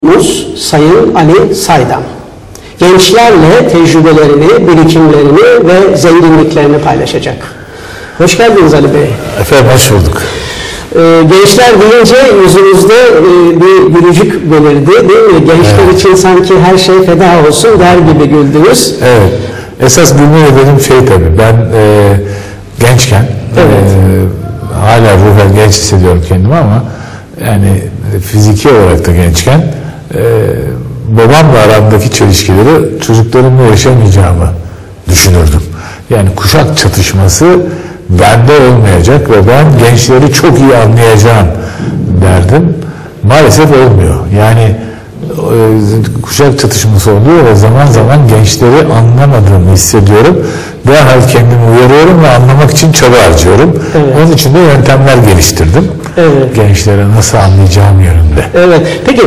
Sayın Ali Saydam. Gençlerle tecrübelerini, birikimlerini ve zenginliklerini paylaşacak. Hoş geldiniz Ali Bey. Efendim hoş bulduk. Gençler deyince yüzünüzde bir gülücük belirdi değil mi? Gençler için sanki her şey feda olsun der gibi güldünüz. Evet. Esas gülme benim tabii. Ben gençken hala ruhen genç hissediyorum kendimi ama yani fiziki olarak da gençken babamla aramdaki çelişkileri çocuklarımla yaşamayacağımı düşünürdüm. Yani kuşak çatışması bende olmayacak ve ben gençleri çok iyi anlayacağım derdim. Maalesef olmuyor. Yani kuşak çatışması oluyor ve zaman zaman gençleri anlamadığımı hissediyorum. Derhal kendimi uyarıyorum ve anlamak için çaba harcıyorum. Evet. Onun için de yöntemler geliştirdim. Evet. Gençlere nasıl anlayacağım yönünde. Evet. Peki